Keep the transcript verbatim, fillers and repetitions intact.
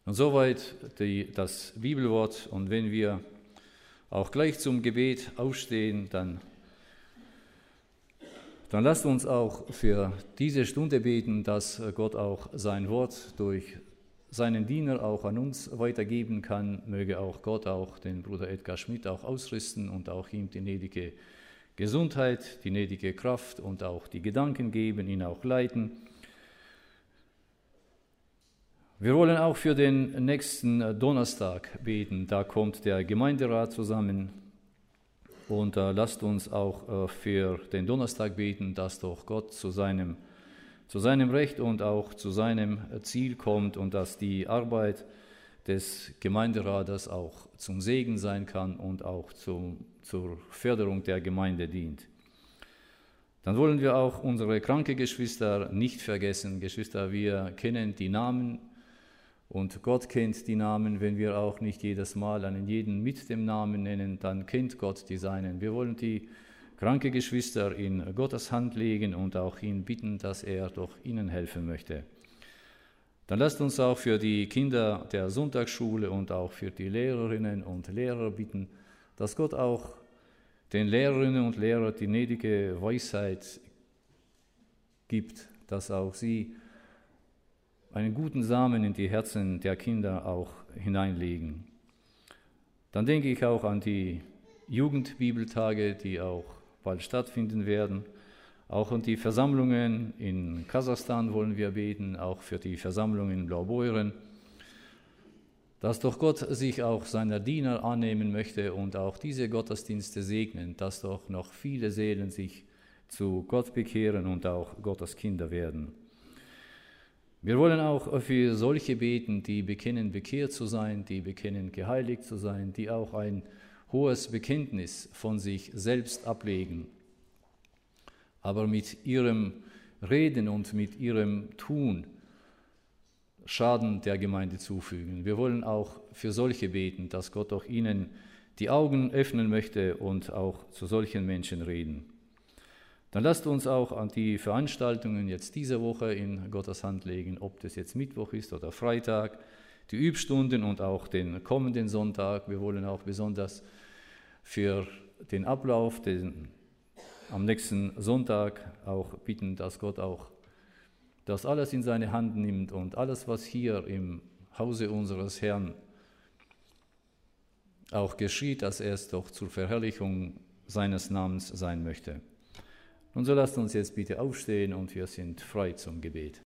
Und soweit die, das Bibelwort. Und wenn wir auch gleich zum Gebet aufstehen, dann, dann lasst uns auch für diese Stunde beten, dass Gott auch sein Wort durch seinen Diener auch an uns weitergeben kann. Möge auch Gott auch den Bruder Edgar Schmidt auch ausrüsten und auch ihm die gnädige Gesundheit, die gnädige Kraft und auch die Gedanken geben, ihn auch leiten. Wir wollen auch für den nächsten Donnerstag beten. Da kommt der Gemeinderat zusammen. Und äh, lasst uns auch äh, für den Donnerstag beten, dass doch Gott zu seinem, zu seinem Recht und auch zu seinem Ziel kommt und dass die Arbeit des Gemeinderates auch zum Segen sein kann und auch zum, zur Förderung der Gemeinde dient. Dann wollen wir auch unsere kranke Geschwister nicht vergessen. Geschwister, wir kennen die Namen und Gott kennt die Namen. Wenn wir auch nicht jedes Mal einen jeden mit dem Namen nennen, dann kennt Gott die Seinen. Wir wollen die kranke Geschwister in Gottes Hand legen und auch ihn bitten, dass er doch ihnen helfen möchte. Dann lasst uns auch für die Kinder der Sonntagsschule und auch für die Lehrerinnen und Lehrer bitten, dass Gott auch den Lehrerinnen und Lehrern die gnädige Weisheit gibt, dass auch sie einen guten Samen in die Herzen der Kinder auch hineinlegen. Dann denke ich auch an die Jugendbibeltage, die auch bald stattfinden werden. Auch an die Versammlungen in Kasachstan wollen wir beten, auch für die Versammlung in Blaubeuren, dass doch Gott sich auch seiner Diener annehmen möchte und auch diese Gottesdienste segnen, dass doch noch viele Seelen sich zu Gott bekehren und auch Gottes Kinder werden. Wir wollen auch für solche beten, die bekennen, bekehrt zu sein, die bekennen, geheiligt zu sein, die auch ein hohes Bekenntnis von sich selbst ablegen, aber mit ihrem Reden und mit ihrem Tun Schaden der Gemeinde zufügen. Wir wollen auch für solche beten, dass Gott auch ihnen die Augen öffnen möchte und auch zu solchen Menschen reden. Dann lasst uns auch an die Veranstaltungen jetzt diese Woche in Gottes Hand legen, ob das jetzt Mittwoch ist oder Freitag, die Übstunden und auch den kommenden Sonntag. Wir wollen auch besonders für den Ablauf den, am nächsten Sonntag auch bitten, dass Gott auch das alles in seine Hand nimmt und alles, was hier im Hause unseres Herrn auch geschieht, dass er es doch zur Verherrlichung seines Namens sein möchte. Und so lasst uns jetzt bitte aufstehen und wir sind frei zum Gebet.